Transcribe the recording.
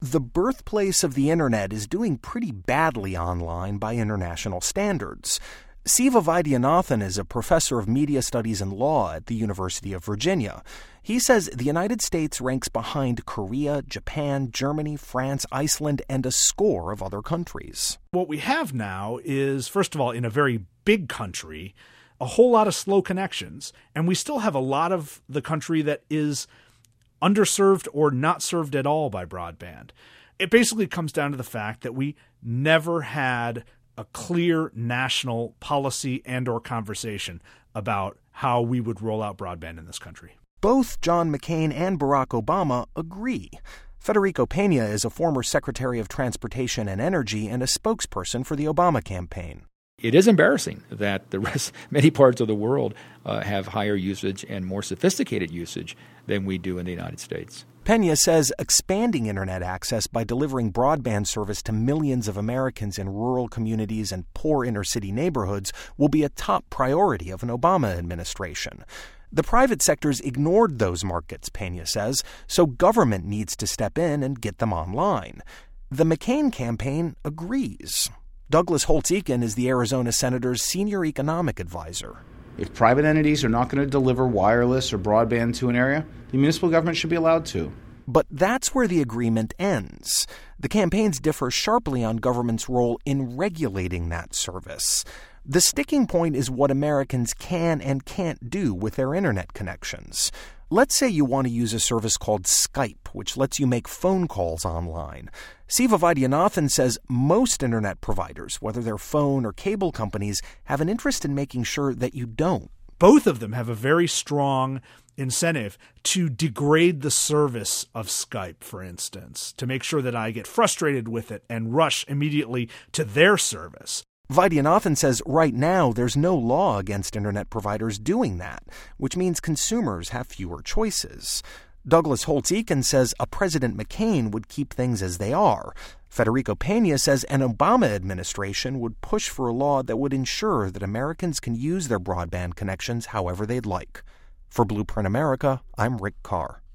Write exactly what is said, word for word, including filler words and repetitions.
the birthplace of the internet is doing pretty badly online by international standards. Siva Vaidyanathan is a professor of media studies and law at the University of Virginia. He says the United States ranks behind Korea, Japan, Germany, France, Iceland, and a score of other countries. What we have now is, first of all, in a very big country, a whole lot of slow connections, and we still have a lot of the country that is underserved or not served at all by broadband. It basically comes down to the fact that we never had a clear national policy and or conversation about how we would roll out broadband in this country. Both John McCain and Barack Obama agree. Federico Pena is a former Secretary of Transportation and Energy and a spokesperson for the Obama campaign. It is embarrassing that the rest, many parts of the world uh, have higher usage and more sophisticated usage than we do in the United States. Pena says expanding internet access by delivering broadband service to millions of Americans in rural communities and poor inner-city neighborhoods will be a top priority of an Obama administration. The private sector's ignored those markets, Pena says, so government needs to step in and get them online. The McCain campaign agrees. Douglas Holtz-Eakin is the Arizona senator's senior economic advisor. If private entities are not going to deliver wireless or broadband to an area, the municipal government should be allowed to. But that's where the agreement ends. The campaigns differ sharply on government's role in regulating that service. The sticking point is what Americans can and can't do with their internet connections. Let's say you want to use a service called Skype, which lets you make phone calls online. Siva Vaidyanathan says most internet providers, whether they're phone or cable companies, have an interest in making sure that you don't. Both of them have a very strong incentive to degrade the service of Skype, for instance, to make sure that I get frustrated with it and rush immediately to their service. Vaidyanathan says right now there's no law against internet providers doing that, which means consumers have fewer choices. Douglas Holtz-Eakin says a President McCain would keep things as they are. Federico Pena says an Obama administration would push for a law that would ensure that Americans can use their broadband connections however they'd like. For Blueprint America, I'm Rick Carr.